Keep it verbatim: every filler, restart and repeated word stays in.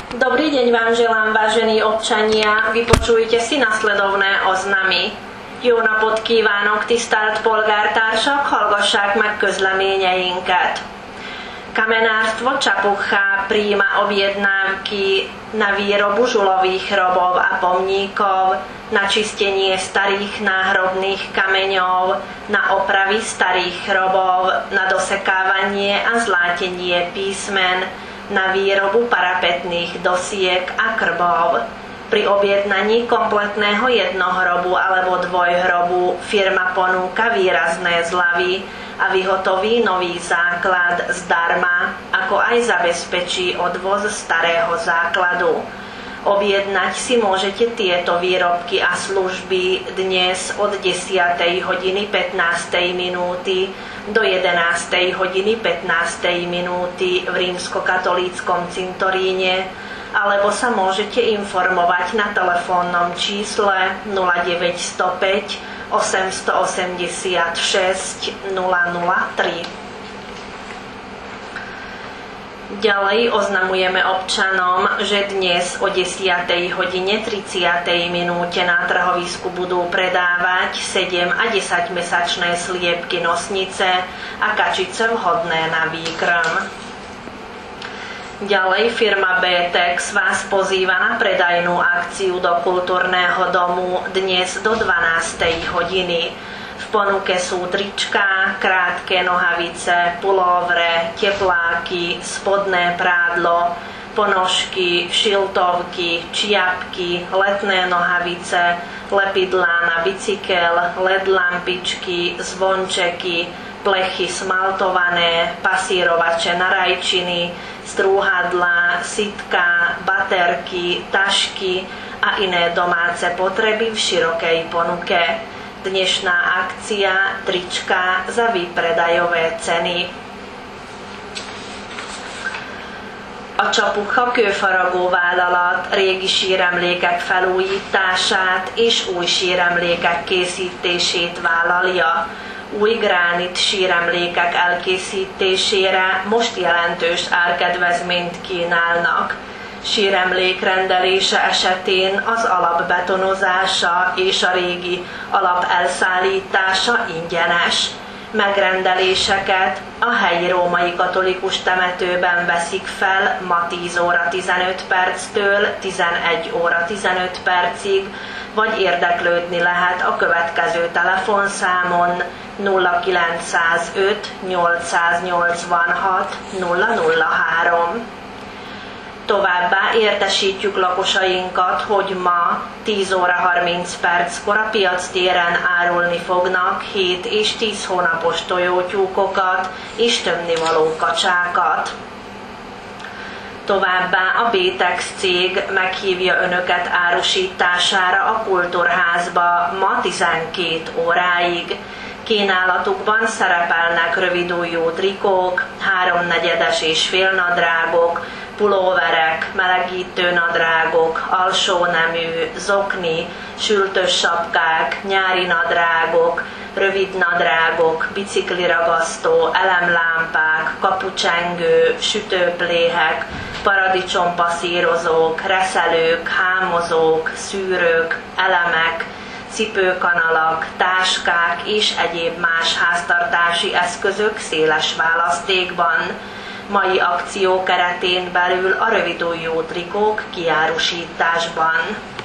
Dobrý deň vám želám, vážení občania. Vypočujte si nasledovné oznamy. Jó napot kívánok, tisztelt polgártársak, hallgassák meg közleményeinket. Kamenárstvo Čapucha prijíma objednávky na výrobu žulových hrobov a pomníkov, na čistenie starých náhrobných kameňov, na opravy starých hrobov, na dosekávanie a zlátenie písmen, na výrobu parapetných dosiek a krbov. Pri objednaní kompletného jednohrobu alebo dvojhrobu firma ponúka výrazné zľavy a vyhotoví nový základ zdarma, ako aj zabezpečí odvoz starého základu. Objednať si môžete tieto výrobky a služby dnes od desiatej hodiny pätnástej minúty do jedenástej hodiny pätnástej minúty v rímskokatolíckom cintoríne, alebo sa môžete informovať na telefónnom čísle nula deväť nula päť osem osem šesť nula nula tri. Ďalej oznamujeme občanom, že dnes o desiatej hodine tridsiatej minúte na trhovisku budú predávať sedem a desaťmesačné sliepky nosnice a kačice vhodné na výkrm. Ďalej firma bé tex vás pozýva na predajnú akciu do kultúrneho domu dnes do dvanástej hodiny. V ponuke sú tričká, krátke nohavice, pulóvre, tepláky, spodné prádlo, ponožky, šiltovky, čiapky, letné nohavice, lepidlá na bicykel, el é dé lampičky, zvončeky, plechy smaltované, pasírovače na rajčiny, strúhadlá, sitka, baterky, tašky a iné domáce potreby v širokej ponuke. Dnešná akcia trička za výpredajové ceny. A Csapukha Kőfaragó Vállalat régi síremlékek felújítását és új síremlékek készítését vállalja. Új gránit síremlékek elkészítésére most jelentős árkedvezményt kínálnak. Síremlék rendelése esetén az alap betonozása és a régi alap elszállítása ingyenes. Megrendeléseket a helyi római katolikus temetőben veszik fel ma tíz óra tizenöt perctől tizenegy óra tizenöt percig, vagy érdeklődni lehet a következő telefonszámon nulla kilencszázöt nyolcszáznyolcvanhat nulla nulla három. Továbbá értesítjük lakosainkat, hogy ma tíz óra harminc perckor a piactéren árulni fognak hét és tíz hónapos tojótyúkokat és tömnivaló kacsákat. Továbbá a bé tex cég meghívja önöket árusítására a Kultúrházba ma tizenkét óráig. Kínálatukban szerepelnek rövidujjú trikók, háromnegyedes és félnadrágok, pulóverek, melegítő nadrágok, alsónemű, zokni, sültös sapkák, nyári nadrágok, rövid nadrágok, bicikliragasztó, elemlámpák, kapucsengő, sütőpléhek, paradicsompasszírozók, reszelők, hámozók, szűrők, elemek, cipőkanalak, táskák és egyéb más háztartási eszközök széles választékban. Mai akció keretén belül a rövidujjú trikók kiárusításban.